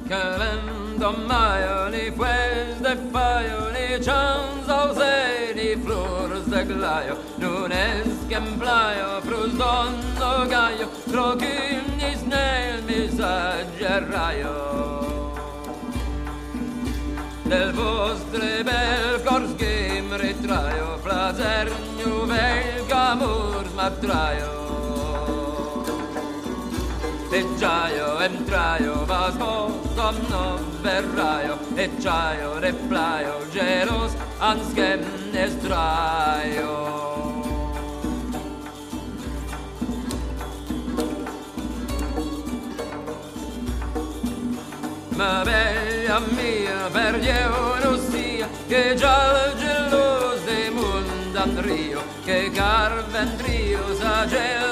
que l'endomaio, ni fuels de faio, ni chans ausè, ni flors de glaio, non es che emplaio, frus donno gaio, trocugnis nel missaggerraio. Del vostre bel cors che mi ritraio, flasergno vel camurs m'attraio. E giaio, entraio, vas mostom non verraio, e giaio, replaio, gelos, anskem estraio. Ma bella mia, per Dio non sia, che già il gelos de mundan rio, che carvendrio sa gel